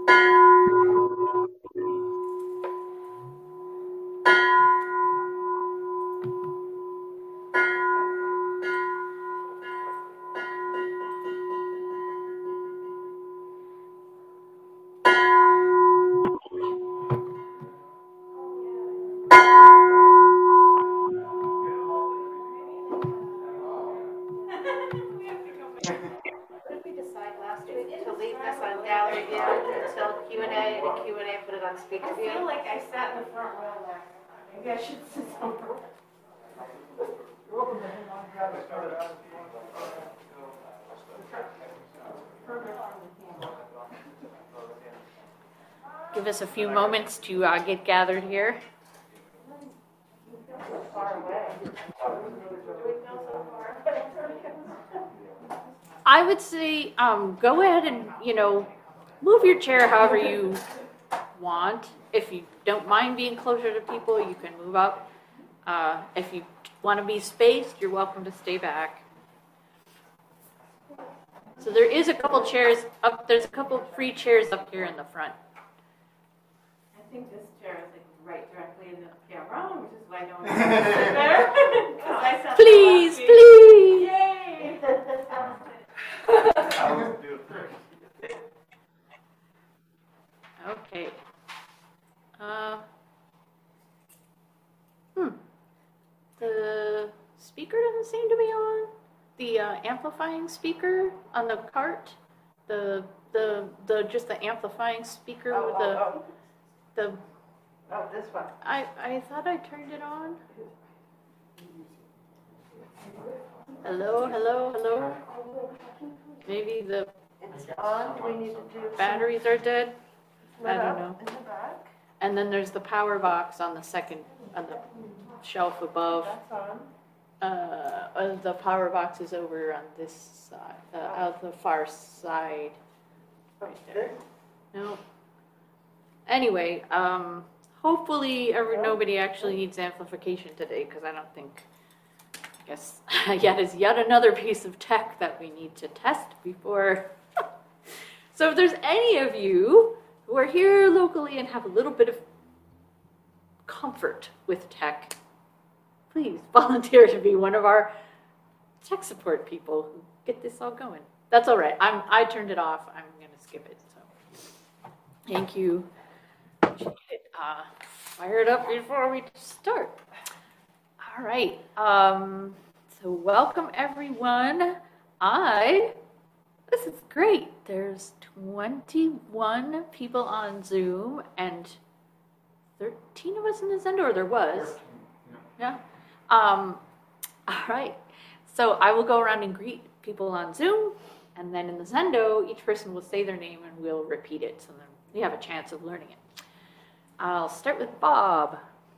What did we decide last week? To leave this on gallery view until Q&A, and a Q&A put it on speaker view? I feel like I sat in the front row last time. Maybe I should sit somewhere. Give us a few moments to get gathered here. I would say go ahead and, move your chair however you want. If you don't mind being closer to people, you can move up. If you want to be spaced, you're welcome to stay back. So there is a couple chairs up. There's a couple free chairs up here in the front. I think this chair is like right directly in the camera, which is why no one can sit there. Please, please. Yay! Okay. The speaker doesn't seem to be on. The amplifying speaker on the cart. The just the amplifying speaker with the. Oh, this one. I thought I turned it on. Hello, hello, hello. Maybe the It's on. Do we need to do batteries are dead. I don't know. in the back? And then there's the power box on the shelf above. That's on. The power box is over on this side, out the far side, right there. No. Anyway, hopefully nobody actually needs amplification today, because I don't think. I guess yet another piece of tech that we need to test before. So if there's any of you who are here locally and have a little bit of comfort with tech, please volunteer to be one of our tech support people who get this all going. That's all right. I turned it off. I'm going to skip it. So thank you. Get it fired up before we start. All right. So welcome everyone. This is great. There's 21 people on Zoom and 13 of us in the Zendo, or there was. Yeah. All right. So I will go around and greet people on Zoom, and then in the Zendo, each person will say their name and we'll repeat it, so then we have a chance of learning it. I'll start with Bob.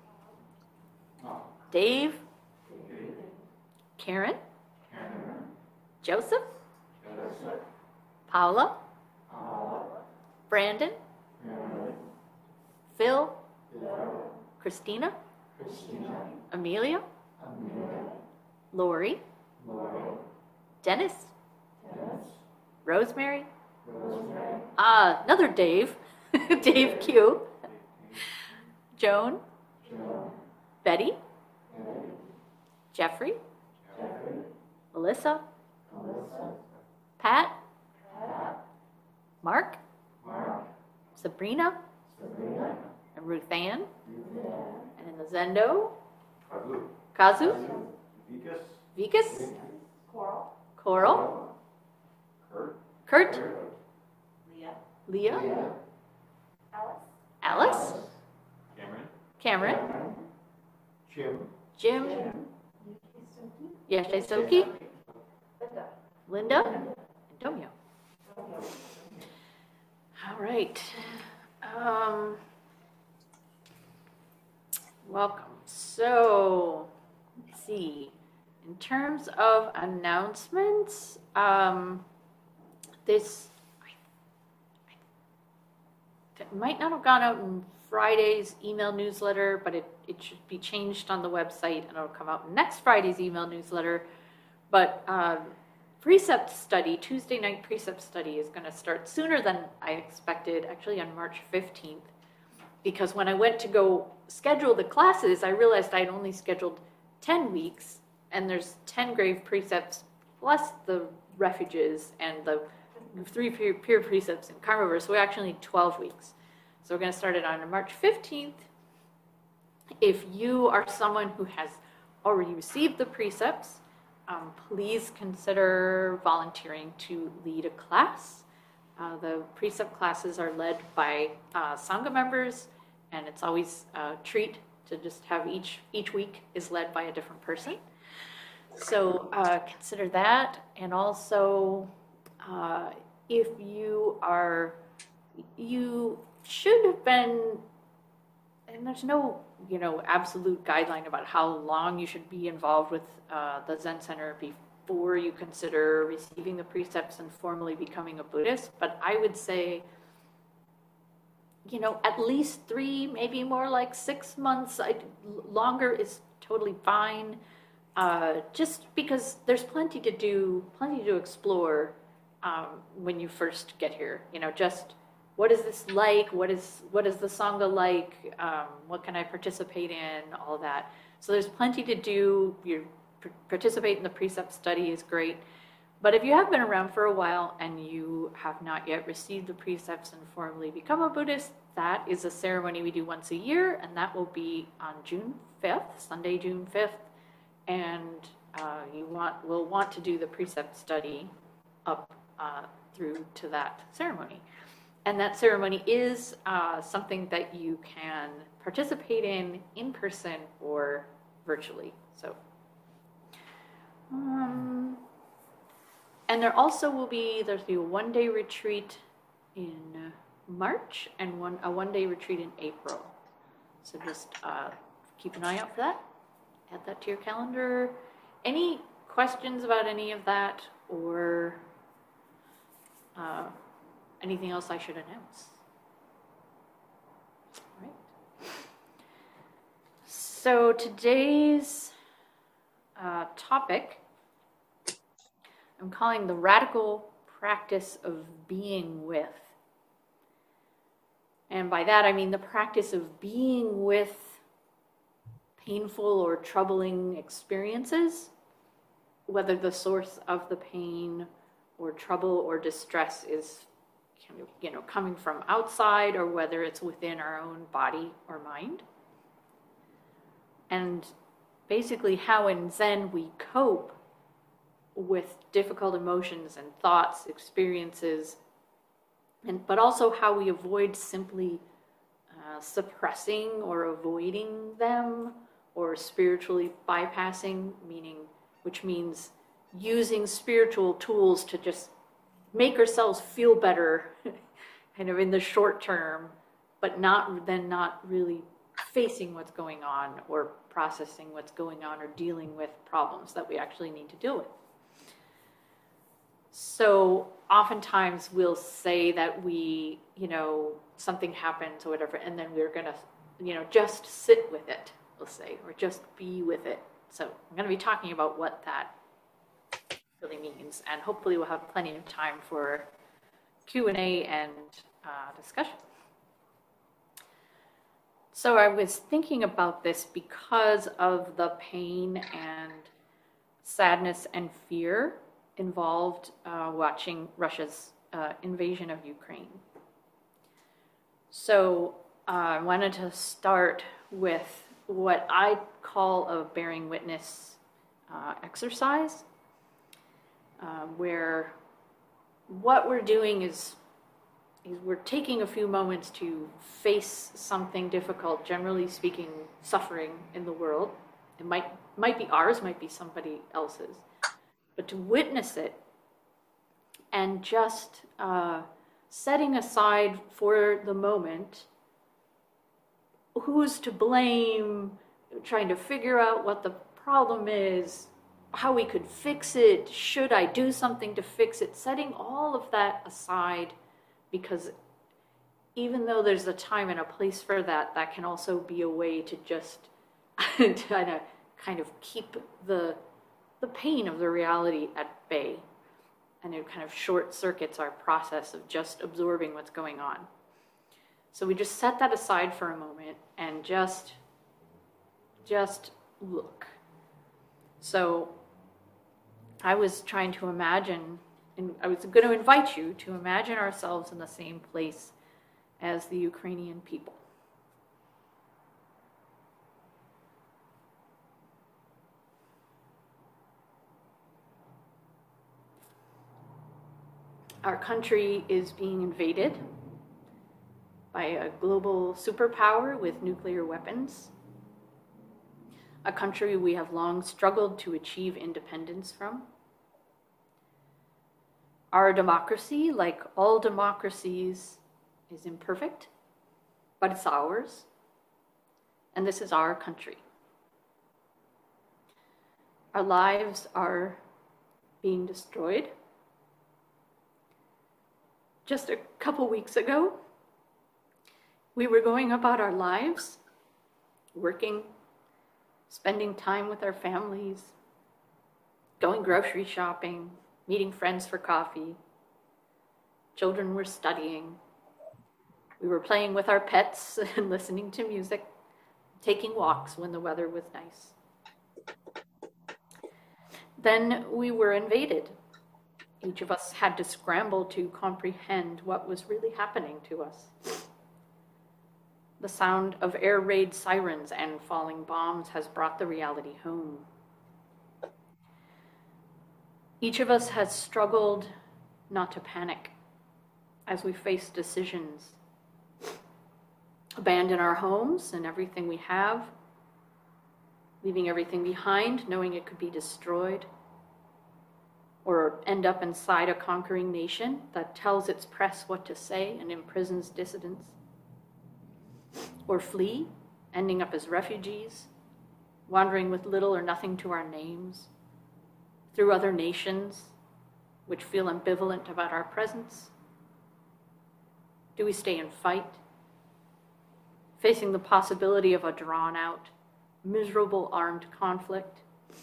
Dave. Karen. Joseph. Paula. Brandon. Phil. Christina. Amelia. Lori. Dennis. Rosemary. Another Dave. Dave Q. Joan. Betty. Jeffrey. Melissa. Pat. Mark. Sabrina. And Ruth Ann. And in the Zendo, Kazu. Vikas. Coral. Kurt. Leah. Alice. Cameron. Jim. Yashisoki. Linda. And Domio. All right. Welcome. So, let's see. In terms of announcements, this might not have gone out in Friday's email newsletter, but it should be changed on the website, and it'll come out in next Friday's email newsletter. But precept study, Tuesday night precept study, is going to start sooner than I expected, actually on March 15th, because when I went to go schedule the classes, I realized I'd only scheduled 10 weeks, and there's 10 grave precepts plus the refuges and the 3 peer precepts in Karma River, so we actually need 12 weeks. So we're going to start it on March 15th. If you are someone who has already received the precepts, please consider volunteering to lead a class. The precept classes are led by Sangha members, and it's always a treat to just have each week is led by a different person. So consider that. And also, if you should have been, and there's no absolute guideline about how long you should be involved with the Zen Center before you consider receiving the precepts and formally becoming a Buddhist, but I would say at least 3, maybe more like 6 months. Longer is totally fine, just because there's plenty to explore when you first get here. Just what is this like? What is the Sangha like? What can I participate in? All that. So there's plenty to do. You participate in the precept study is great. But if you have been around for a while and you have not yet received the precepts and formally become a Buddhist, that is a ceremony we do once a year, and that will be on June 5th, Sunday, June 5th. And will want to do the precept study up through to that ceremony. And that ceremony is something that you can participate in person or virtually. So, and there's a one-day retreat in March and a one-day retreat in April. So just keep an eye out for that. Add that to your calendar. Any questions about any of that, or anything else I should announce? All right. So today's topic, I'm calling the radical practice of being with. And by that I mean the practice of being with painful or troubling experiences, whether the source of the pain or trouble or distress is kind of, coming from outside, or whether it's within our own body or mind. And basically how in Zen we cope with difficult emotions and thoughts, experiences, but also how we avoid simply suppressing or avoiding them, or spiritually bypassing, which means using spiritual tools to just make ourselves feel better kind of in the short term, but not really facing what's going on or processing what's going on or dealing with problems that we actually need to deal with. So oftentimes we'll say that we, something happens or whatever, and then we're going to, just sit with it, we'll say, or just be with it. So I'm going to be talking about what that really means, and hopefully we'll have plenty of time for Q&A and discussion. So I was thinking about this because of the pain and sadness and fear involved watching Russia's invasion of Ukraine. So I wanted to start with what I call a bearing witness exercise, where what we're doing is we're taking a few moments to face something difficult, generally speaking, suffering in the world. It might be ours, might be somebody else's, but to witness it and just setting aside for the moment who's to blame, trying to figure out what the problem is, how we could fix it, should I do something to fix it, setting all of that aside, because even though there's a time and a place for that, that can also be a way to just kind of keep the pain of the reality at bay. and it kind of short circuits our process of just absorbing what's going on. So we just set that aside for a moment and just look. So I was trying to imagine, and I was going to invite you to imagine ourselves in the same place as the Ukrainian people. Our country is being invaded by a global superpower with nuclear weapons, a country we have long struggled to achieve independence from. Our democracy, like all democracies, is imperfect, but it's ours, and this is our country. Our lives are being destroyed. Just a couple weeks ago, we were going about our lives, working, spending time with our families, going grocery shopping, meeting friends for coffee. Children were studying. We were playing with our pets and listening to music, taking walks when the weather was nice. Then we were invaded. Each of us had to scramble to comprehend what was really happening to us. The sound of air raid sirens and falling bombs has brought the reality home. Each of us has struggled not to panic as we face decisions. Abandon our homes and everything we have, leaving everything behind, knowing it could be destroyed, or end up inside a conquering nation that tells its press what to say and imprisons dissidents, or flee, ending up as refugees, wandering with little or nothing to our names, through other nations which feel ambivalent about our presence. Do we stay and fight, facing the possibility of a drawn-out, miserable armed conflict?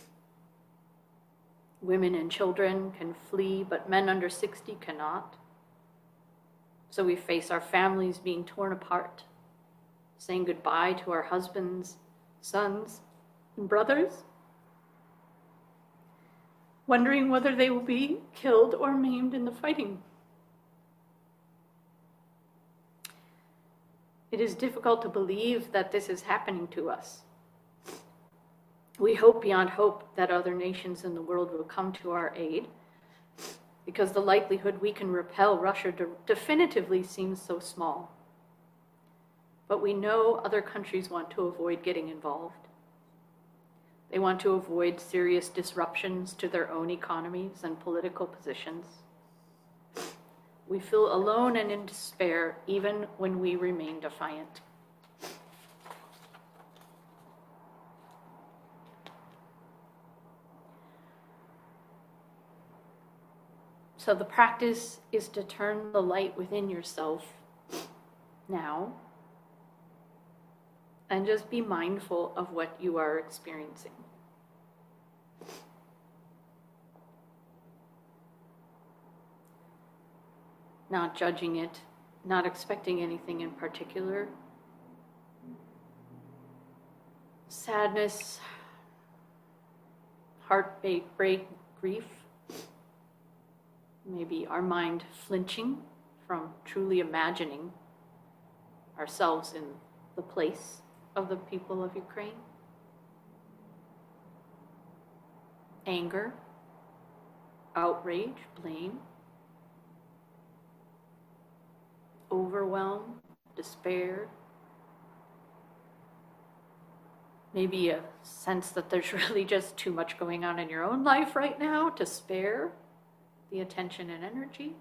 Women and children can flee, but men under 60 cannot. So we face our families being torn apart, saying goodbye to our husbands, sons, and brothers, wondering whether they will be killed or maimed in the fighting. It is difficult to believe that this is happening to us. We hope beyond hope that other nations in the world will come to our aid, because the likelihood we can repel Russia definitively seems so small. But we know other countries want to avoid getting involved. They want to avoid serious disruptions to their own economies and political positions. We feel alone and in despair even when we remain defiant. So the practice is to turn the light within yourself now and just be mindful of what you are experiencing. Not judging it, not expecting anything in particular. Sadness, heartbreak, grief. Maybe our mind flinching from truly imagining ourselves in the place of the people of Ukraine. Anger, outrage, blame, overwhelm, despair. Maybe a sense that there's really just too much going on in your own life right now to spare the attention and energy.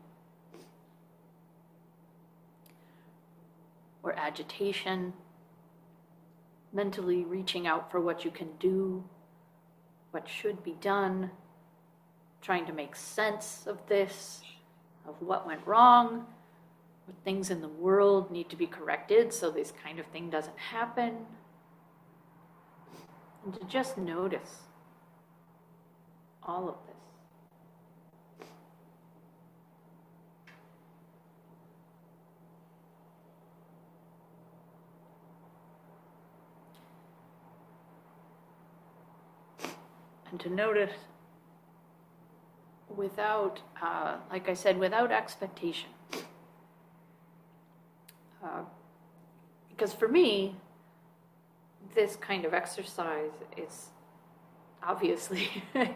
Or agitation, mentally reaching out for what you can do, what should be done, trying to make sense of this, of what went wrong, what things in the world need to be corrected so this kind of thing doesn't happen. And to just notice all of this. and to notice without, like I said, without expectation. Because for me, this kind of exercise is obviously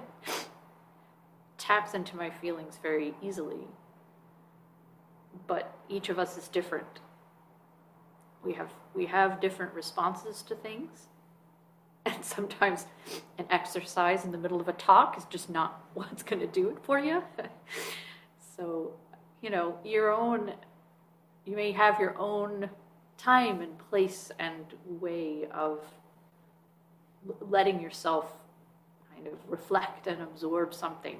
taps into my feelings very easily. But each of us is different. We have different responses to things. And sometimes an exercise in the middle of a talk is just not what's going to do it for you. So, you know, you may have your own time and place and way of letting yourself kind of reflect and absorb something.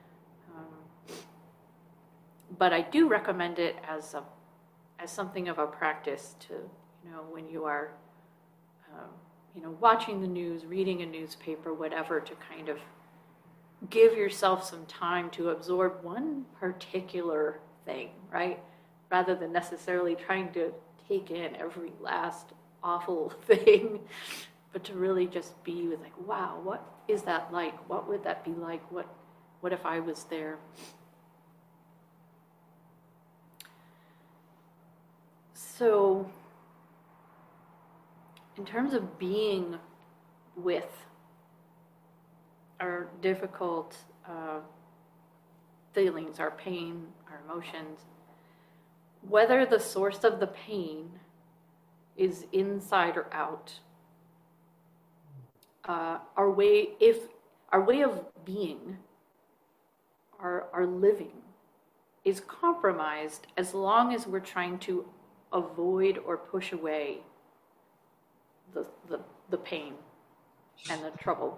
But I do recommend it as something of a practice to, you know, when you are, you know, watching the news, reading a newspaper, whatever, to kind of give yourself some time to absorb one particular thing, right? Rather than necessarily trying to take in every last awful thing, but to really just be with like, wow, what is that like? What would that be like? What if I was there? So, in terms of being with our difficult feelings, our pain, our emotions, whether the source of the pain is inside or out, our way of being, our living, is compromised as long as we're trying to avoid or push away the pain and the trouble.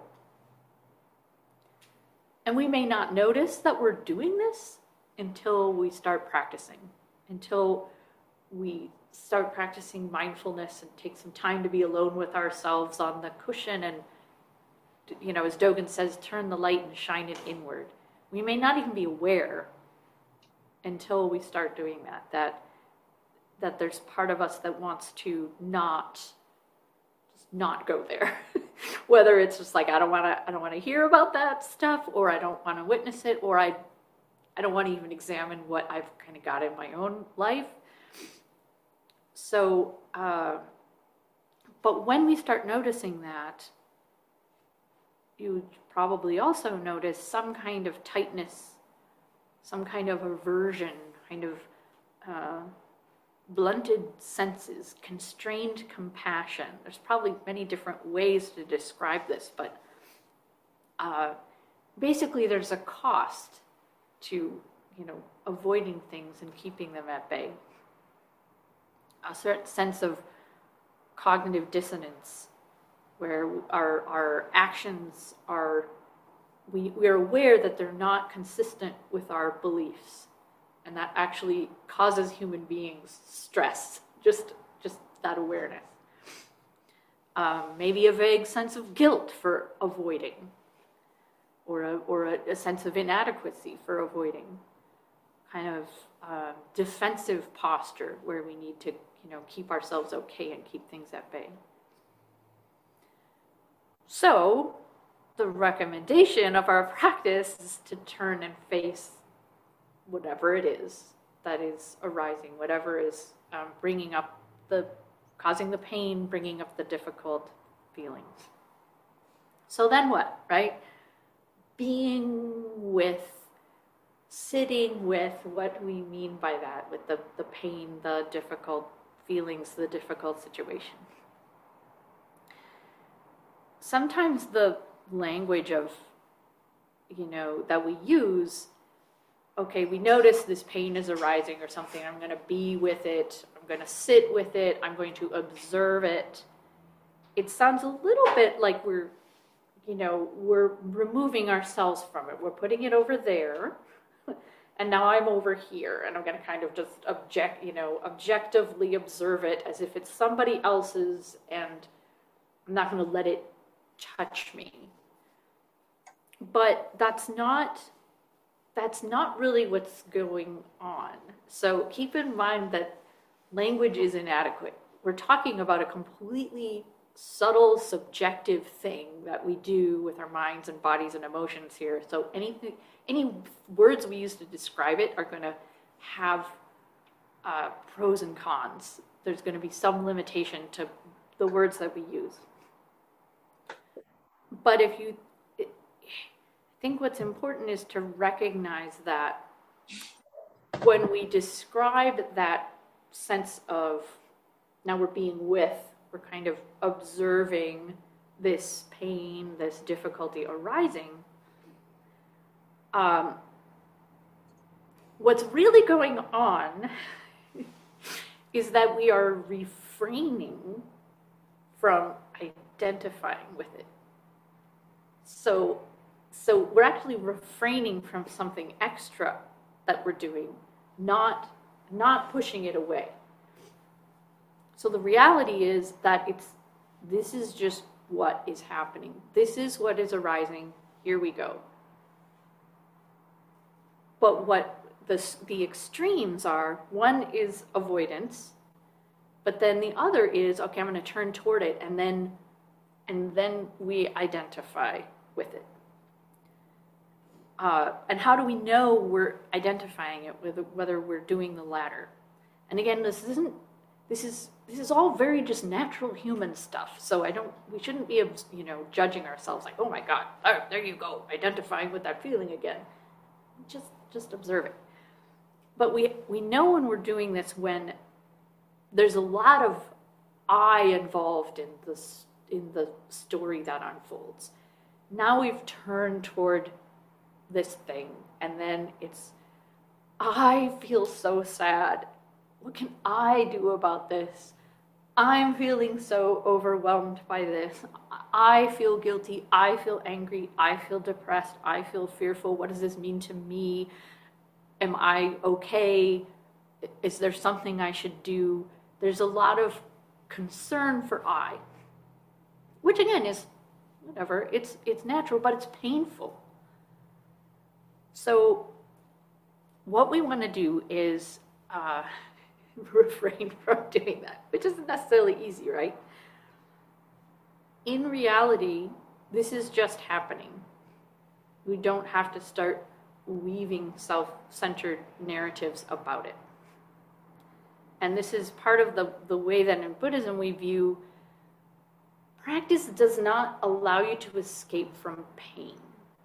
And we may not notice that we're doing this until we start practicing, until we start practicing mindfulness and take some time to be alone with ourselves on the cushion and, you know, as Dogen says, turn the light and shine it inward. We may not even be aware until we start doing that there's part of us that wants to not go there. Whether it's just like, I don't want to hear about that stuff, or I don't want to witness it, or I don't want to even examine what I've kind of got in my own life. So, but when we start noticing that, you probably also notice some kind of tightness, some kind of aversion, kind of blunted senses, constrained compassion. There's probably many different ways to describe this, but basically there's a cost to, you know, avoiding things and keeping them at bay. A certain sense of cognitive dissonance, where our actions are, we are aware that they're not consistent with our beliefs. And that actually causes human beings stress, just that awareness. Maybe a vague sense of guilt for avoiding, or a sense of inadequacy for avoiding. Kind of defensive posture where we need to, you know, keep ourselves okay and keep things at bay. So, the recommendation of our practice is to turn and face whatever it is that is arising, whatever is causing the pain, bringing up the difficult feelings. So then what, right? Being with, sitting with what we mean by that, with the pain, the difficult feelings, the difficult situation. Sometimes the language of, you know, that we use, okay, we notice this pain is arising or something, I'm going to be with it, I'm going to sit with it, I'm going to observe it. It sounds a little bit like we're removing ourselves from it. We're putting it over there, and now I'm over here, and I'm going to kind of just objectively observe it as if it's somebody else's, and I'm not going to let it touch me. But that's not really what's going on. So keep in mind that language is inadequate. We're talking about a completely subtle subjective thing that we do with our minds and bodies and emotions here. So any words we use to describe it are going to have pros and cons. There's going to be some limitation to the words that we use. But I think what's important is to recognize that when we describe that sense of, now we're being with, we're kind of observing this pain, this difficulty arising, what's really going on is that we are refraining from identifying with it. So we're actually refraining from something extra that we're doing, not pushing it away. So the reality is that this is just what is happening. This is what is arising. Here we go. But what the extremes are, one is avoidance, but then the other is, okay, I'm going to turn toward it, and then we identify with it. And how do we know we're identifying it, whether we're doing the latter? And again, this is all very just natural human stuff. So we shouldn't be, judging ourselves like, oh my God, there you go, identifying with that feeling again. Just observe it. But we know when we're doing this when there's a lot of I involved in the story that unfolds. Now we've turned toward this thing, and then it's, I feel so sad. What can I do about this? I'm feeling so overwhelmed by this. I feel guilty. I feel angry. I feel depressed. I feel fearful. What does this mean to me? Am I okay? Is there something I should do? There's a lot of concern for I, which again is whatever. It's natural, but it's painful. So what we want to do is refrain from doing that, which isn't necessarily easy, right? In reality, this is just happening. We don't have to start weaving self-centered narratives about it. And this is part of the way that in Buddhism we view practice does not allow you to escape from pain.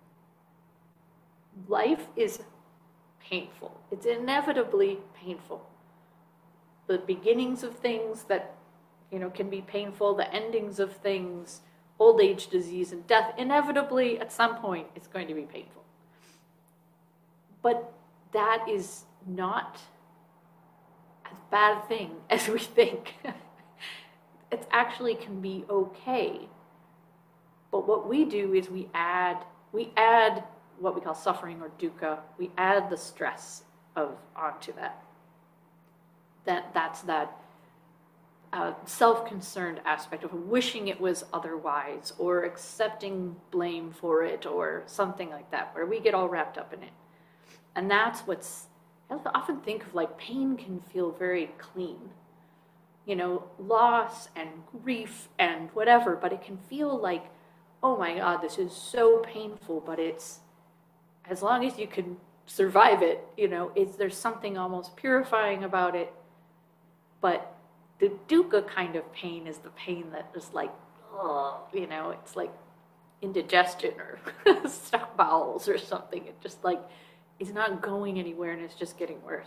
Life is painful. It's inevitably painful. The beginnings of things that can be painful, the endings of things, old age, disease, and death, inevitably at some point it's going to be painful. But that is not as bad a thing as we think. It actually can be okay. But what we do is we add what we call suffering or dukkha. We add the stress onto that. That's that self-concerned aspect of wishing it was otherwise, or accepting blame for it, or something like that, where we get all wrapped up in it. And that's I often think of like pain can feel very clean. Loss and grief and whatever, but it can feel like, oh my God, this is so painful, but it's, as long as you can survive it, there's something almost purifying about it. But the dukkha kind of pain is the pain that is like, oh, it's like indigestion or stuck bowels or something. It just like is not going anywhere and it's just getting worse.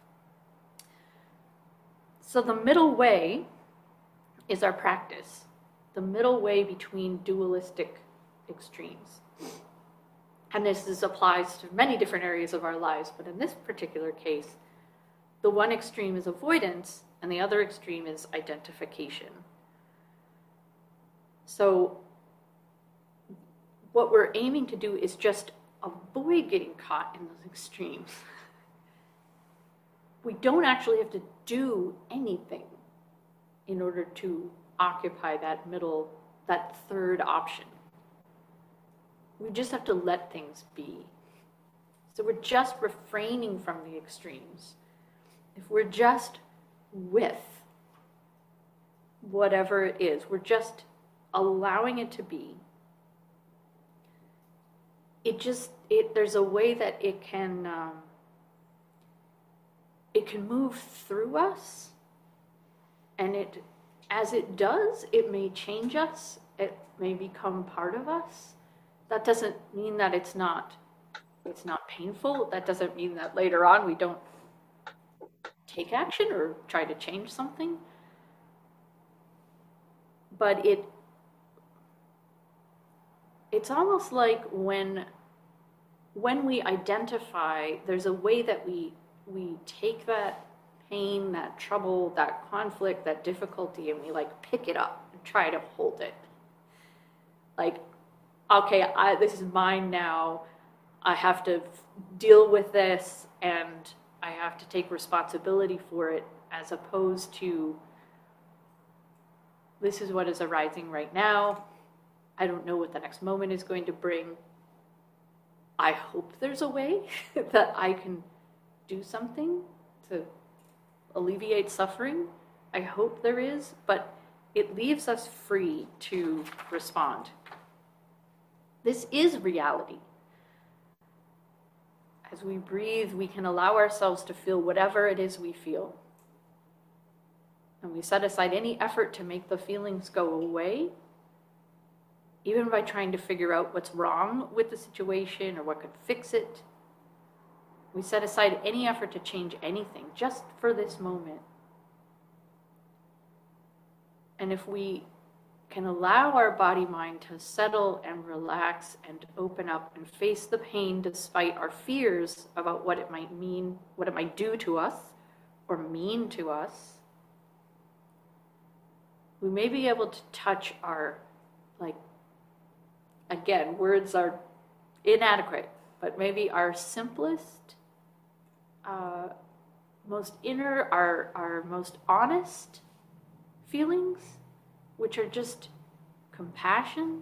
So the middle way is our practice, the middle way between dualistic extremes. And this applies to many different areas of our lives, but in this particular case, the one extreme is avoidance and the other extreme is identification. So what we're aiming to do is just avoid getting caught in those extremes. We don't actually have to do anything in order to occupy that middle, that third option. We just have to let things be. So we're just refraining from the extremes. If we're just with whatever it is, we're just allowing it to be, there's a way that it can move through us, and as it does, it may change us, it may become part of us. That doesn't mean that it's not painful. That doesn't mean that later on we don't take action or try to change something. But it's almost like when we identify, there's a way that we take that pain, that trouble, that conflict, that difficulty, and we like pick it up and try to hold it. Like, okay, this is mine now. I have to deal with this, and I have to take responsibility for it, as opposed to, this is what is arising right now. I don't know what the next moment is going to bring. I hope there's a way that I can do something to alleviate suffering. I hope there is, but it leaves us free to respond. This is reality. As we breathe, we can allow ourselves to feel whatever it is we feel. And we set aside any effort to make the feelings go away, even by trying to figure out what's wrong with the situation or what could fix it. We set aside any effort to change anything just for this moment. And if we can allow our body-mind to settle and relax and open up and face the pain despite our fears about what it might mean, what it might do to us or mean to us, we may be able to touch our, again, words are inadequate, but maybe our simplest, most inner, our most honest feelings, which are just compassion,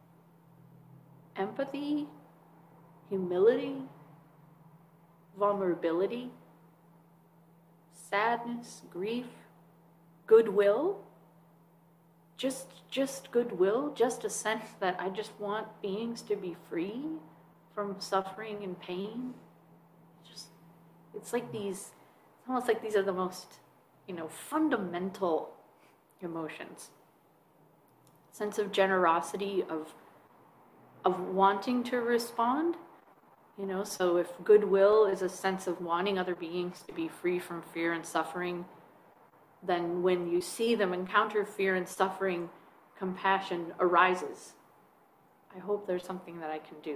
empathy, humility, vulnerability, sadness, grief, goodwill, just goodwill, just a sense that I just want beings to be free from suffering and pain. It's almost like these are the most, fundamental emotions. Sense of generosity, of wanting to respond, so if goodwill is a sense of wanting other beings to be free from fear and suffering, then when you see them encounter fear and suffering, compassion arises. I hope there's something that I can do.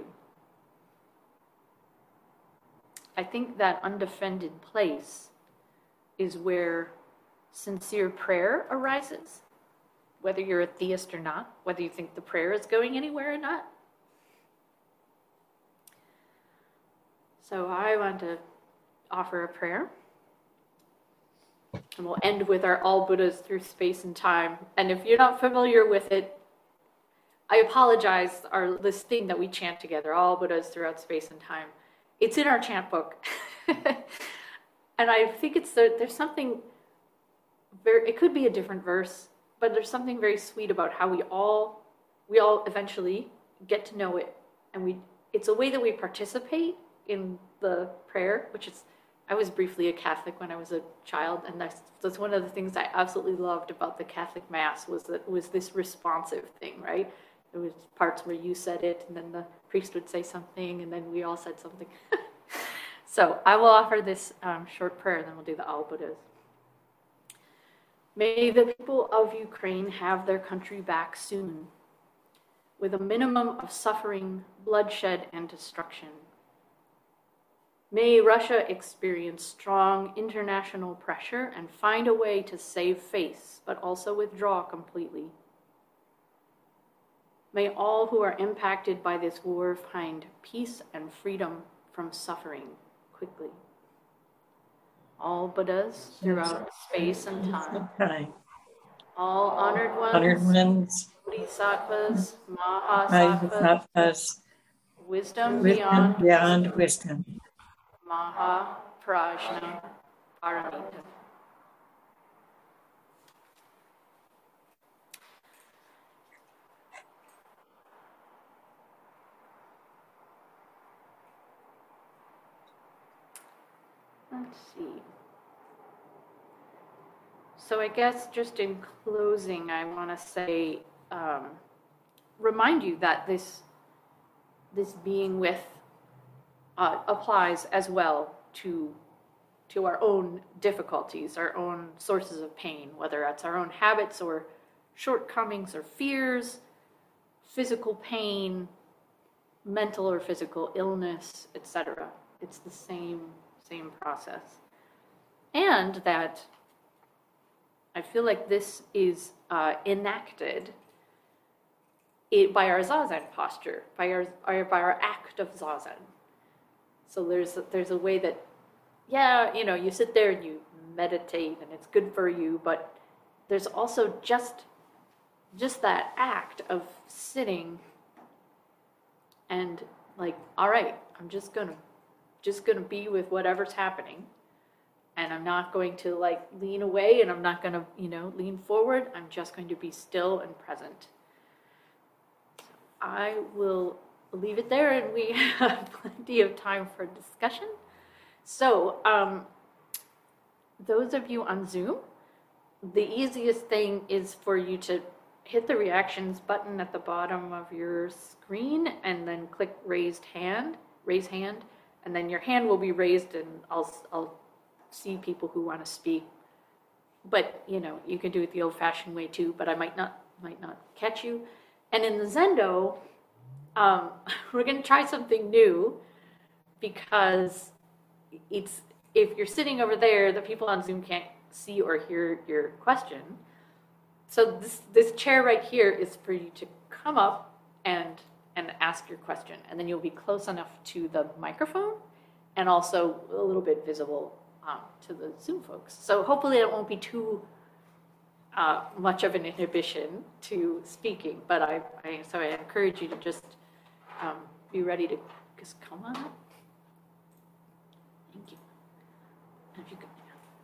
I think that undefended place is where sincere prayer arises, whether you're a theist or not, whether you think the prayer is going anywhere or not. So I want to offer a prayer. And we'll end with our All Buddhas Through Space and Time. And if you're not familiar with it, I apologize, this thing that we chant together, All Buddhas Throughout Space and Time. It's in our chant book. And I think there's something it could be a different verse, but there's something very sweet about how we all eventually get to know it. And it's a way that we participate in the prayer, which is, I was briefly a Catholic when I was a child, and that's one of the things I absolutely loved about the Catholic Mass was this responsive thing, right? There was parts where you said it, and then the priest would say something, and then we all said something. So I will offer this short prayer, and then we'll do the All Buddhas. May the people of Ukraine have their country back soon, with a minimum of suffering, bloodshed, and destruction. May Russia experience strong international pressure and find a way to save face, but also withdraw completely. May all who are impacted by this war find peace and freedom from suffering quickly. All Buddhas throughout space and time. All honored ones, Bodhisattvas, Mahasattvas, wisdom beyond wisdom. Maha Prajna Paramita. let's see. So I guess just in closing, I want to say, remind you that this being with applies as well to our own difficulties, our own sources of pain, whether that's our own habits or shortcomings or fears, physical pain, mental or physical illness, etc. It's the same process. And that I feel like this is enacted by our zazen posture, by our act of zazen. So there's a way that, yeah, you sit there and you meditate and it's good for you, but there's also just that act of sitting and like, all right, I'm just gonna be with whatever's happening, and I'm not going to like lean away, and I'm not gonna lean forward. I'm just going to be still and present. I will leave it there, and we have plenty of time for discussion. So those of you on Zoom, the easiest thing is for you to hit the reactions button at the bottom of your screen and then click raise hand, and then your hand will be raised, and I'll see people who want to speak. But you can do it the old-fashioned way too, but I might not catch you. And in the Zendo, we're going to try something new, because if you're sitting over there, the people on Zoom can't see or hear your question. So this chair right here is for you to come up and ask your question, and then you'll be close enough to the microphone and also a little bit visible to the Zoom folks. So hopefully it won't be too much of an inhibition to speaking, but I encourage you to just be ready to just come on up. Thank you. And if you could,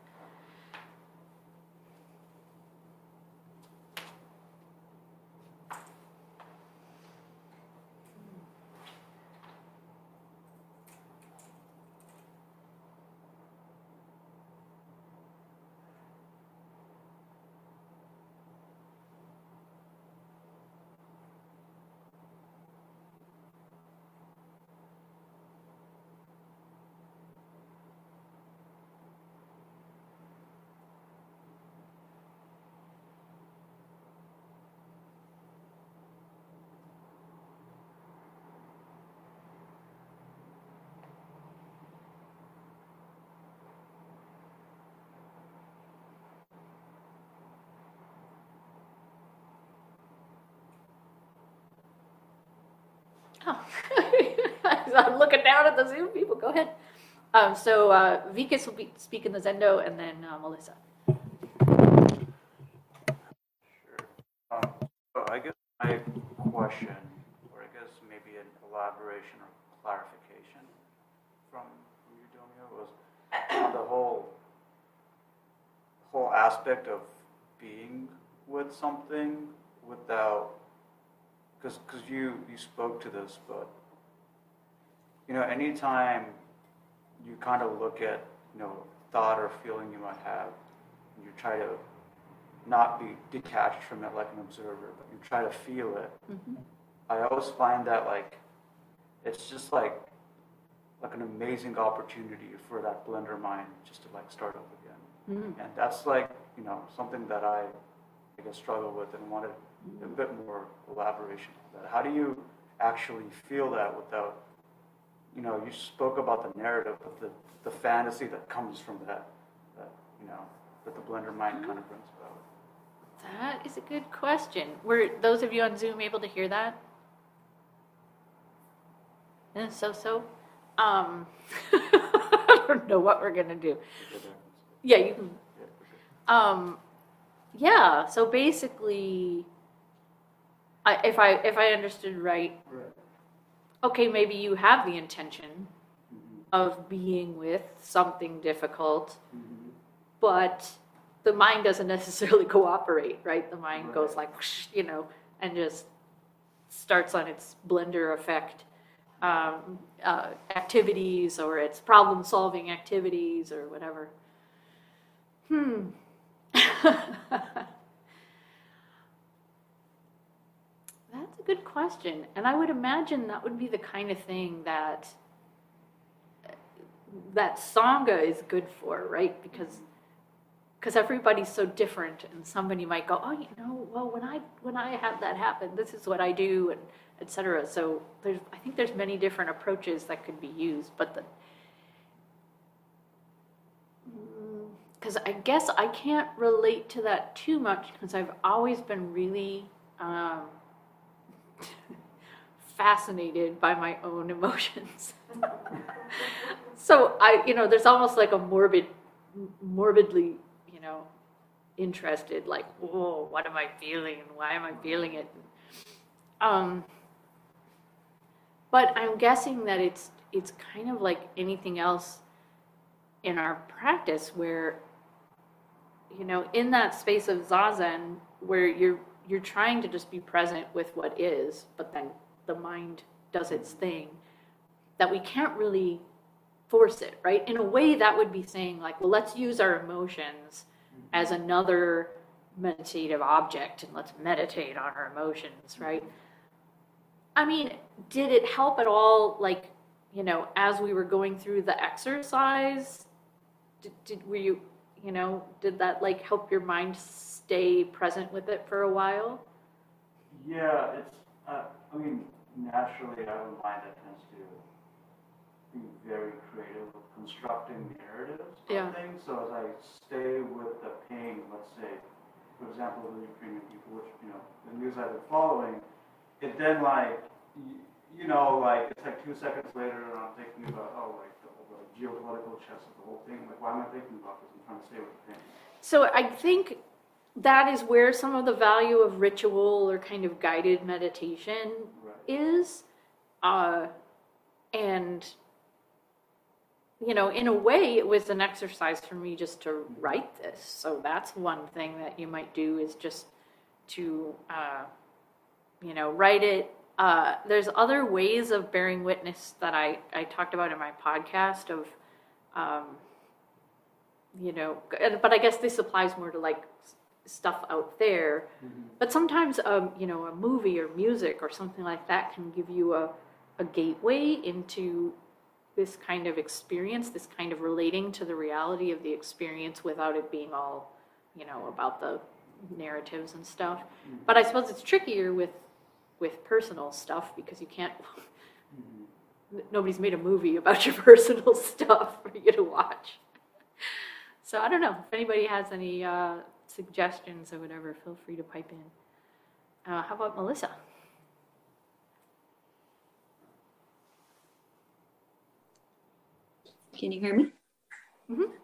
oh. I'm looking down at the Zoom people. Go ahead. So Vikas will be speaking the Zendo, and then Melissa. Sure. So I guess my question, or I guess maybe an elaboration or clarification from you, Domio, was on the whole aspect of being with something without, because you spoke to this, but anytime you kind of look at thought or feeling you might have, and you try to not be detached from it like an observer, but you try to feel it. Mm-hmm. I always find that it's just like an amazing opportunity for that blender mind just to start up again. Mm-hmm. And that's something that I guess struggle with and wanted a bit more elaboration on that. How do you actually feel that without, you spoke about the narrative, but the fantasy that comes from that that the blender mind kind of brings about? That is a good question. Were those of you on Zoom able to hear that? I don't know what we're gonna do. Yeah, you can. Yeah. So basically, if I understood right. Okay, maybe you have the intention of being with something difficult, but the mind doesn't necessarily cooperate, right? The mind goes like, whoosh, and just starts on its blender effect. activities, or it's problem-solving activities, or whatever. That's a good question. And I would imagine that would be the kind of thing that Sangha is good for, right? Because everybody's so different, and somebody might go, oh, well, when I have that happen, this is what I do, and et cetera. So I think there's many different approaches that could be used, but because I guess I can't relate to that too much, because I've always been really fascinated by my own emotions. So there's almost like a morbidly, interested, like, oh, what am I feeling and why am I feeling it? But I'm guessing that it's kind of like anything else in our practice, where, in that space of zazen, where you're trying to just be present with what is, but then the mind does its thing, that we can't really force it, right? In a way, that would be saying, like, well, let's use our emotions as another meditative object, and let's meditate on our emotions, right? I mean, did it help at all, like, as we were going through the exercise, did that, like, help your mind stay present with it for a while? Yeah, it's, naturally, I have a mind that tends to be very creative with constructing narratives of things. So as I stay with the pain, let's say, for example, the Ukrainian people, which, the news I've been following, it then, like, it's like 2 seconds later, and I'm thinking about, the geopolitical chess of the whole thing. Like, why am I thinking about this? I'm trying to stay with the pain. So I think that is where some of the value of ritual or kind of guided meditation is. And, in a way, it was an exercise for me just to write this. So that's one thing that you might do, is just to, write it. There's other ways of bearing witness that I talked about in my podcast of, but I guess this applies more to, like, stuff out there. Mm-hmm. But sometimes, a movie or music or something like that can give you a gateway into this kind of experience, this kind of relating to the reality of the experience without it being all, about the narratives and stuff. Mm-hmm. But I suppose it's trickier with personal stuff, because you can't, nobody's made a movie about your personal stuff for you to watch. So I don't know, if anybody has any suggestions or whatever, feel free to pipe in. How about Melissa? Can you hear me? Mm-hmm.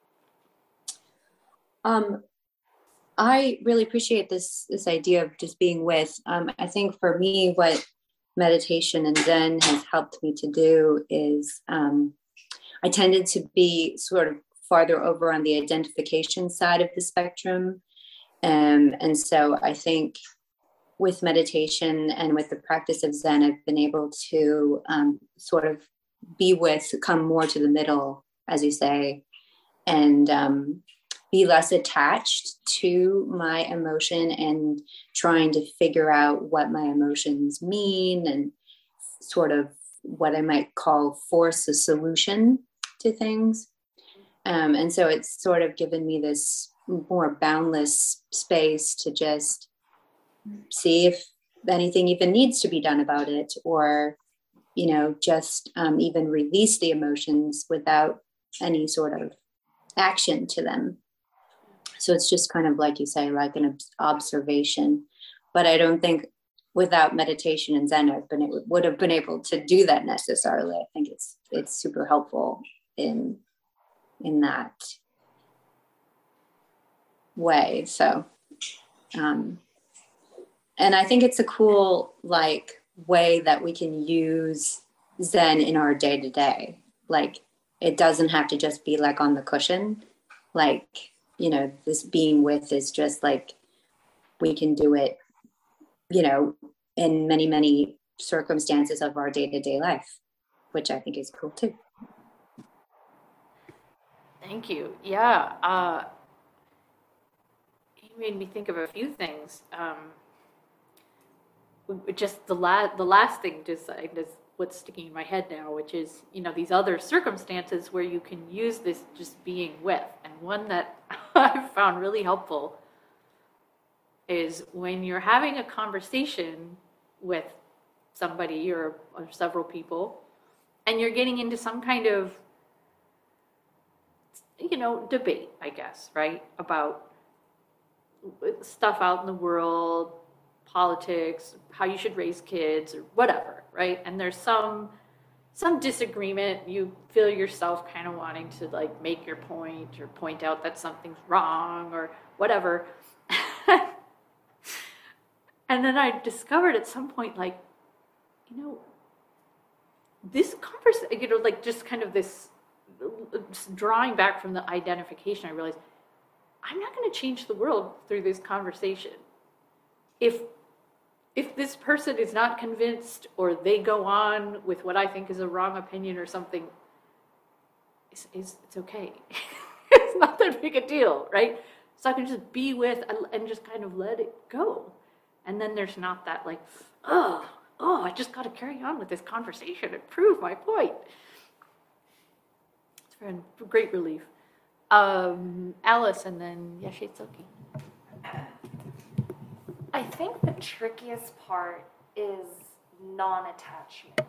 I really appreciate this idea of just being with. I think for me, what meditation and Zen has helped me to do is I tended to be sort of farther over on the identification side of the spectrum. And so I think with meditation and with the practice of Zen, I've been able to sort of come more to the middle, as you say, and be less attached to my emotion and trying to figure out what my emotions mean, and sort of what I might call force a solution to things. And so it's sort of given me this more boundless space to just see if anything even needs to be done about it, or, just even release the emotions without any sort of action to them. So it's just kind of, like you say, like an observation. But I don't think without meditation and Zen, would have been able to do that necessarily. I think it's super helpful in that way. So, and I think it's a cool, like, way that we can use Zen in our day to day. Like, it doesn't have to just be like on the cushion. Like, this being with is just like, we can do it, in many, many circumstances of our day-to-day life, which I think is cool too. Thank you. Yeah. You made me think of a few things. Just the last thing is what's sticking in my head now, which is, these other circumstances where you can use this just being with. And one that I've found really helpful is when you're having a conversation with somebody or several people, and you're getting into some kind of, debate, I guess, right? About stuff out in the world, politics, how you should raise kids, or whatever, right? And there's some disagreement. You feel yourself kind of wanting to like make your point or point out that something's wrong or whatever. And then I discovered at some point, like, this conversation, like just kind of this drawing back from the identification, I realized I'm not going to change the world through this conversation. If this person is not convinced, or they go on with what I think is a wrong opinion or something, it's okay. It's not that big a deal, right? So I can just be with and just kind of let it go. And then there's not that like, oh, I just got to carry on with this conversation and prove my point. It's a great relief. Alice, and then Yashitsuki. I think the trickiest part is non-attachment.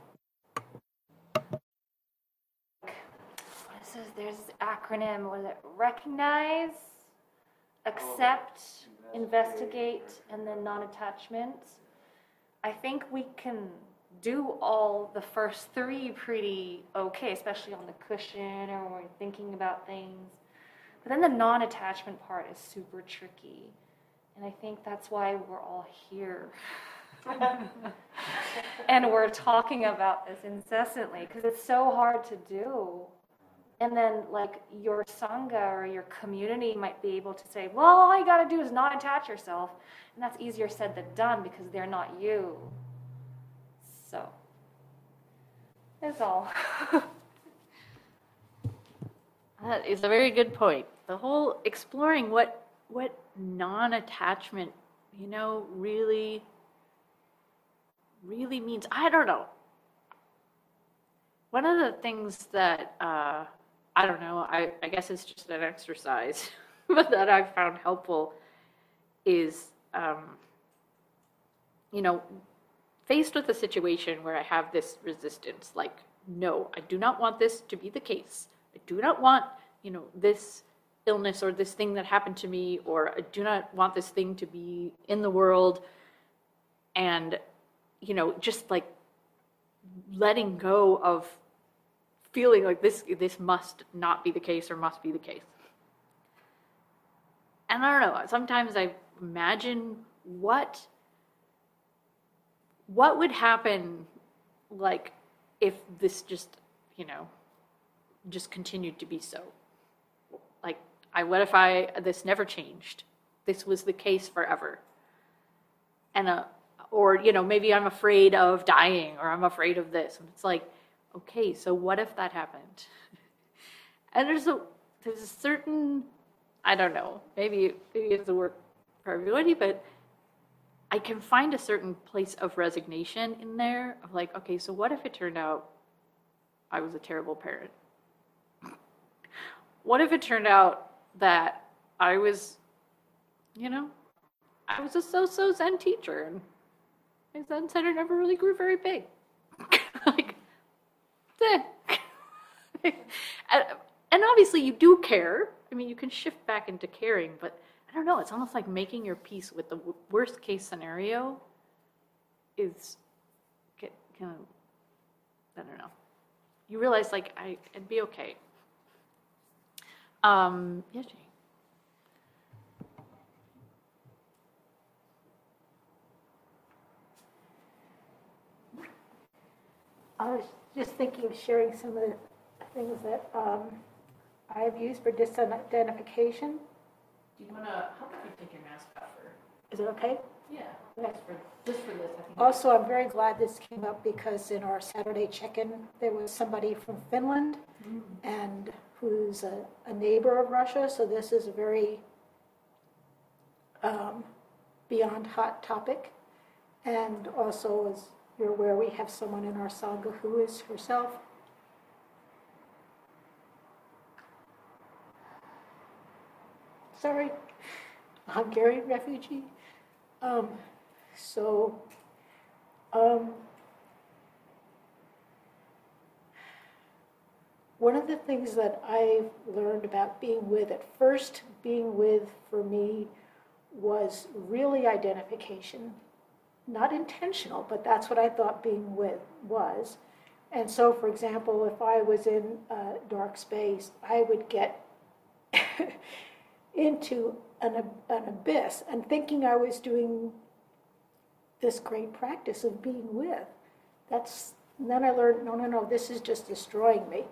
There's this acronym, what is it? Recognize, accept, investigate, and then non-attachment. I think we can do all the first three pretty okay, especially on the cushion or when we're thinking about things. But then the non-attachment part is super tricky. And I think that's why we're all here. And we're talking about this incessantly because it's so hard to do. And then like your sangha or your community might be able to say, well, all you got to do is not attach yourself. And that's easier said than done because they're not you. So that's all. That is a very good point. The whole exploring what non-attachment, really means. I don't know. One of the things that, I don't know, I guess it's just an exercise, but that I've found helpful is, faced with a situation where I have this resistance, like, no, I do not want this to be the case. I do not want, this illness or this thing that happened to me, or I do not want this thing to be in the world. And, just like letting go of feeling like this must not be the case or must be the case. And I don't know, sometimes I imagine what would happen, like, if this just, just continued to be so. Like, what if this never changed? This was the case forever. And, or, maybe I'm afraid of dying, or I'm afraid of this. And it's like, okay, so what if that happened? And there's a certain, I don't know, maybe it doesn't work for everybody, but I can find a certain place of resignation in there of like, okay, so what if it turned out I was a terrible parent? What if it turned out that I was, I was a so-so Zen teacher, and my Zen center never really grew very big. Like, and obviously you do care. I mean, you can shift back into caring, but I don't know. It's almost like making your peace with the worst case scenario is kind of, I don't know. You realize, like, I'd be okay. Yeah, Jane. I was just thinking of sharing some of the things that I've used for disidentification. Do you want to, how about you take your mask off for Is it okay? Yeah, just for this, I think. Also, I'm very glad this came up because in our Saturday check-in, there was somebody from Finland and who's a neighbor of Russia. So this is a very beyond hot topic. And also, as you're aware, we have someone in our Sangha who is herself a Hungarian refugee. So, one of the things that I've learned about being with, at first, being with for me was really identification. Not intentional, but that's what I thought being with was. And so, for example, if I was in a dark space, I would get into an abyss and thinking I was doing this great practice of being with. And then I learned, no, this is just destroying me.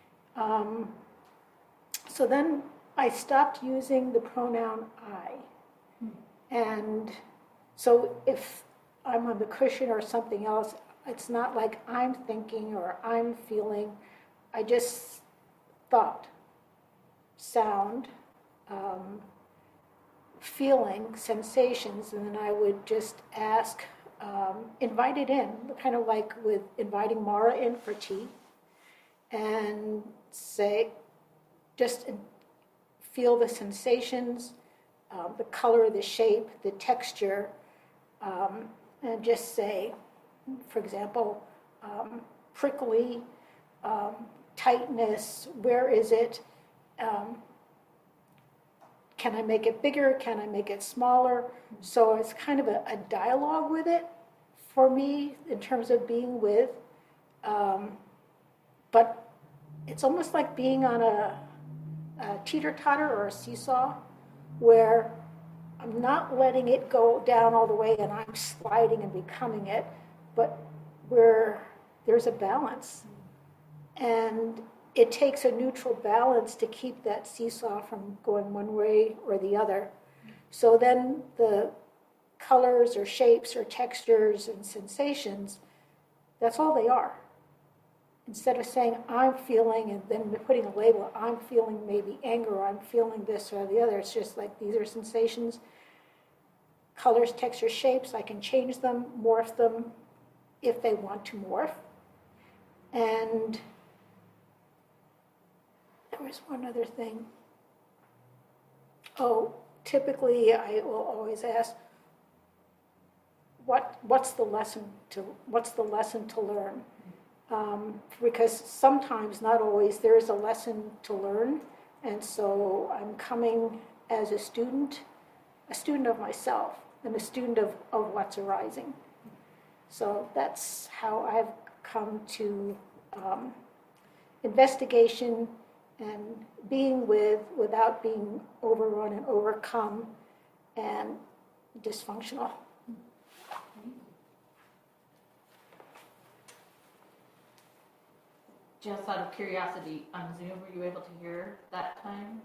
So then I stopped using the pronoun I. And so if I'm on the cushion or something else, it's not like I'm thinking or I'm feeling. I just thought, sound, feeling, sensations, and then I would just ask, invite it in, kind of like with inviting Mara in for tea, and say, just feel the sensations, the color, the shape, the texture, and just say, for example, prickly, tightness, where is it? Can I make it bigger? Can I make it smaller? So it's kind of a dialogue with it for me in terms of being with. But it's almost like being on a teeter-totter or a seesaw where I'm not letting it go down all the way and I'm sliding and becoming it, but where there's a balance. And it takes a neutral balance to keep that seesaw from going one way or the other. So then the colors or shapes or textures and sensations, that's all they are. Instead of saying, I'm feeling, and then putting a label, I'm feeling maybe anger, or I'm feeling this or the other. It's just like, these are sensations, colors, textures, shapes. I can change them, morph them if they want to morph. And there was one other thing. Oh, typically I will always ask, what's the lesson to learn? Because sometimes, not always, there is a lesson to learn, and so I'm coming as a student of myself, and a student of what's arising. So that's how I've come to investigation and being without being overrun and overcome and dysfunctional. Just out of curiosity, on Zoom, were you able to hear that time?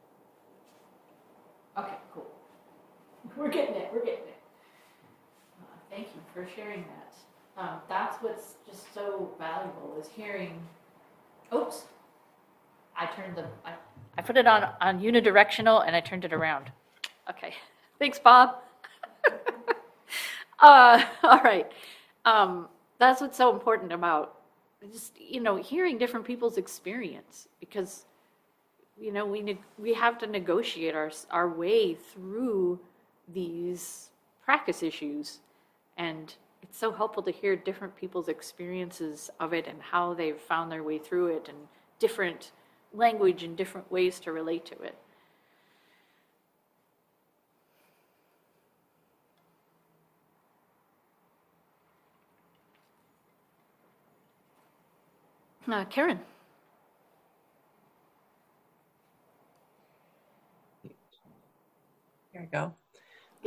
Okay, cool. We're getting it. Thank you for sharing that. That's what's just so valuable is hearing. Oops. I put it on unidirectional and I turned it around. Okay. Thanks, Bob. All right. That's what's so important about just, hearing different people's experience, because, we have to negotiate our way through these practice issues. And it's so helpful to hear different people's experiences of it and how they've found their way through it, and different language and different ways to relate to it. Karen. Here we go. Yeah.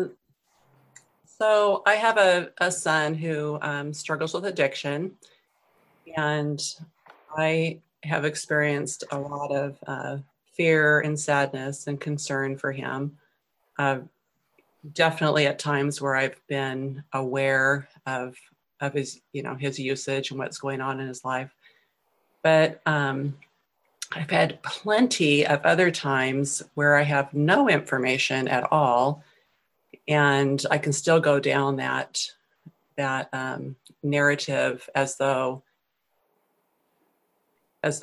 So I have a son who struggles with addiction, and I have experienced a lot of fear and sadness and concern for him. definitely at times where I've been aware of his, his usage and what's going on in his life. But I've had plenty of other times where I have no information at all, and I can still go down that narrative as though it's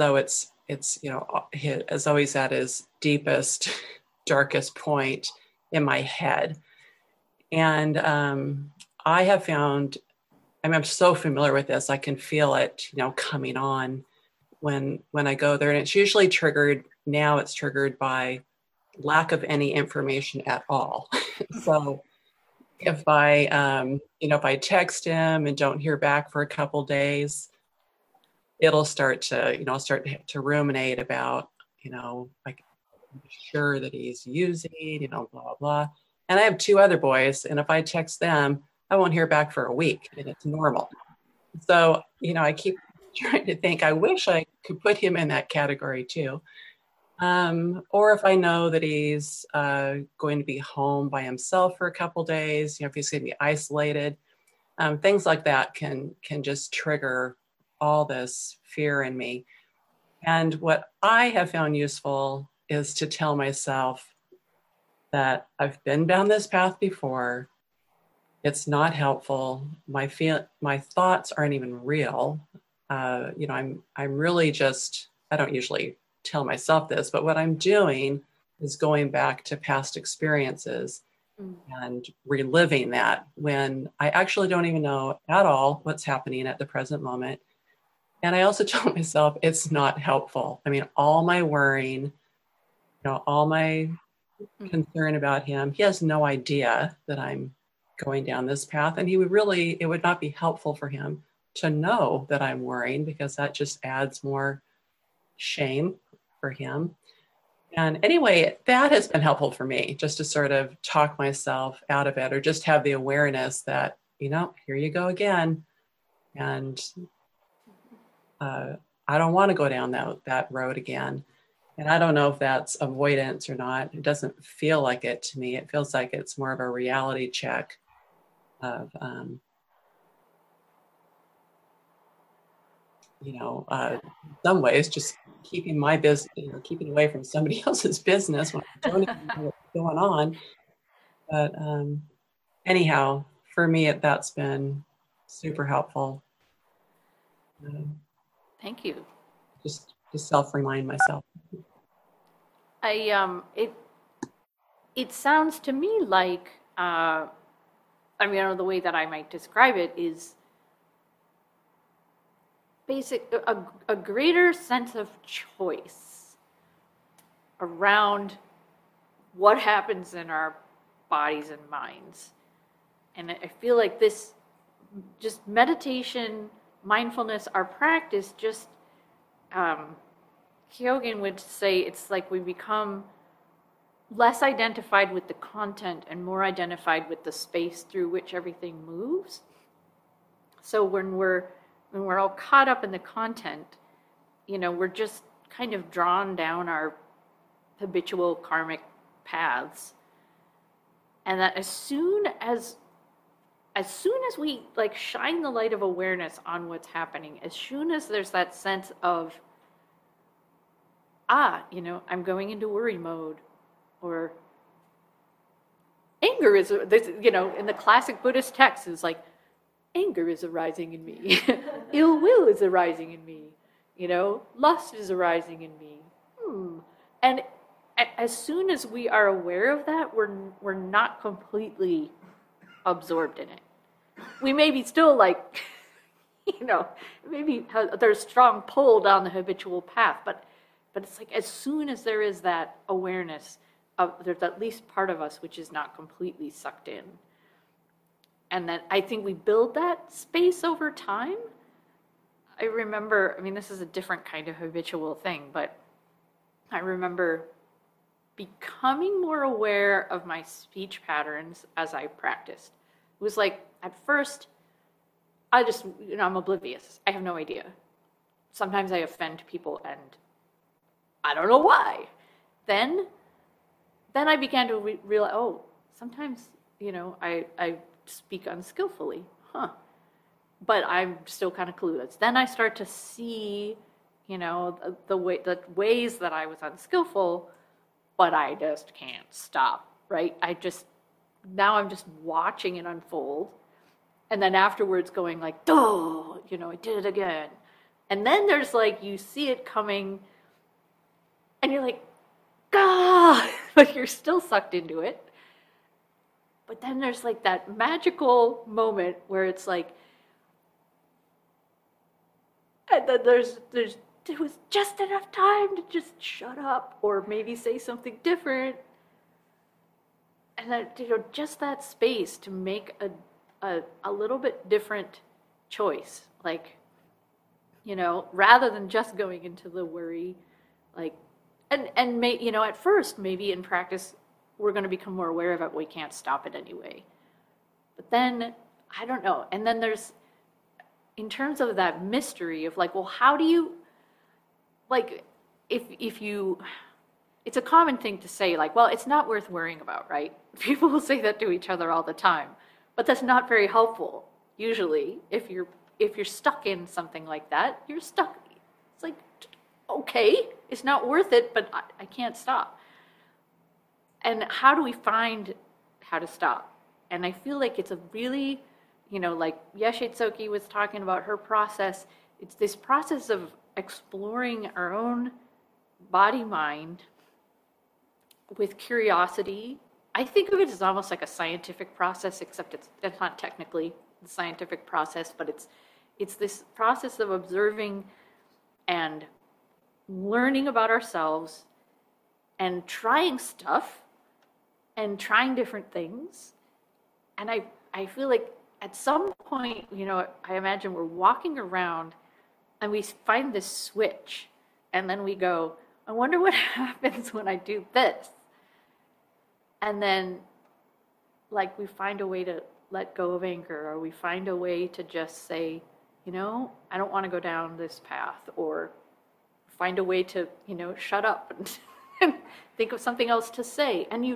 as though he's at his deepest, darkest point in my head. And I have found, I'm so familiar with this, I can feel it, coming on when I go there. And it's usually triggered by lack of any information at all. So if I text him and don't hear back for a couple days, it'll start to ruminate about, like, I'm sure that he's using, blah, blah, blah. And I have 2 other boys, and if I text them, I won't hear back for a week, and it's normal. So, I keep trying to think, I wish I could put him in that category too. Or if I know that he's going to be home by himself for a couple days, if he's going to be isolated, things like that can just trigger all this fear in me. And what I have found useful is to tell myself that I've been down this path before. It's not helpful. My thoughts aren't even real. I'm really just, I don't usually tell myself this, but what I'm doing is going back to past experiences and reliving that when I actually don't even know at all what's happening at the present moment. And I also tell myself it's not helpful. I mean, all my worrying, all my concern about him, he has no idea that I'm going down this path. And it would not be helpful for him to know that I'm worrying, because that just adds more shame for him. And anyway, that has been helpful for me, just to sort of talk myself out of it, or just have the awareness that, here you go again. And I don't want to go down that road again. And I don't know if that's avoidance or not. It doesn't feel like it to me. It feels like it's more of a reality check of, in some ways, just keeping my business, keeping away from somebody else's business when I don't even know what's going on. But anyhow, for me, that's been super helpful. Thank you. Just to self-remind myself. It sounds to me like, the way that I might describe it is a greater sense of choice around what happens in our bodies and minds. And I feel like this, just meditation, mindfulness, our practice, just, Kyogen would say it's like we become less identified with the content and more identified with the space through which everything moves. So when we're all caught up in the content, we're just kind of drawn down our habitual karmic paths. And that as soon as we shine the light of awareness on what's happening, as soon as there's that sense of, I'm going into worry mode, or anger is, in the classic Buddhist texts is like, anger is arising in me, ill will is arising in me, lust is arising in me. And as soon as we are aware of that, we're not completely absorbed in it. We may be still maybe there's strong pull down the habitual path, but it's like as soon as there is that awareness of, there's at least part of us which is not completely sucked in. And then I think we build that space over time. I remember, this is a different kind of habitual thing, but I remember becoming more aware of my speech patterns as I practiced. It was like, at first, I'm oblivious. I have no idea. Sometimes I offend people and I don't know why. Then I began to realize, sometimes I speak unskillfully. Huh. But I'm still kind of clueless. Then I start to see, the ways that I was unskillful, but I just can't stop, right? Now I'm just watching it unfold. And then afterwards going like, oh, I did it again. And then there's like, you see it coming and you're like, ah, but you're still sucked into it. But then there's like that magical moment where it's like, and then there was just enough time to just shut up or maybe say something different. And then, just that space to make a little bit different choice. Like, rather than just going into the worry, like, and at first, maybe in practice, we're going to become more aware of it. We can't stop it anyway. But then, I don't know. And then there's, in terms of that mystery of like, well, how do you, like, if you, it's a common thing to say, like, well, it's not worth worrying about, right? People will say that to each other all the time, but that's not very helpful. Usually, if you're stuck in something like that, you're stuck. It's like, okay, it's not worth it, but I can't stop. And how do we find how to stop? And I feel like it's a really, like Yeshe Tsoki was talking about her process. It's this process of exploring our own body-mind with curiosity. I think of it as almost like a scientific process, except it's not technically the scientific process, but it's this process of observing and learning about ourselves and trying stuff and trying different things. And I feel like at some point, I imagine we're walking around and we find this switch and then we go, I wonder what happens when I do this. And then, like, we find a way to let go of anger, or we find a way to just say, I don't want to go down this path, or find a way to, shut up and think of something else to say. And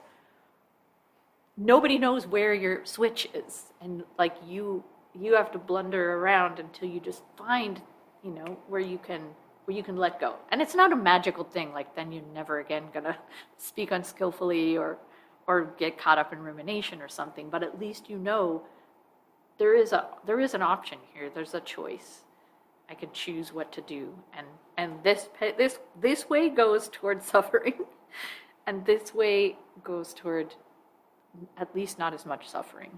nobody knows where your switch is. And, like, you have to blunder around until you just find, where you can let go. And it's not a magical thing, like then you're never again gonna speak unskillfully or get caught up in rumination or something, but at least there is an option here. There's a choice. I can choose what to do, and this way goes toward suffering, and this way goes toward at least not as much suffering.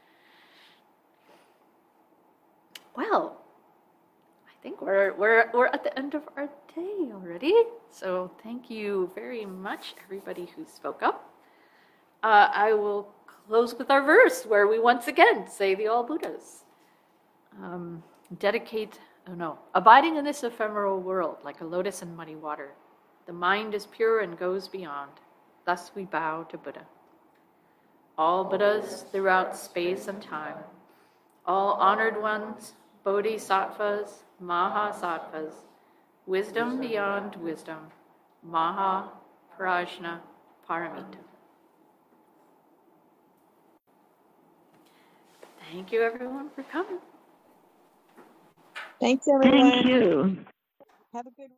Well, I think we're at the end of our day already. So thank you very much, everybody who spoke up. I will close with our verse, where we once again say the All Buddhas. Abiding in this ephemeral world, like a lotus in muddy water, the mind is pure and goes beyond. Thus we bow to Buddha. All Buddhas throughout space and time, all honored ones, bodhisattvas, mahasattvas, wisdom beyond wisdom, maha prajna paramita. Thank you, everyone, for coming. Thanks, everyone. Thank you. Have a good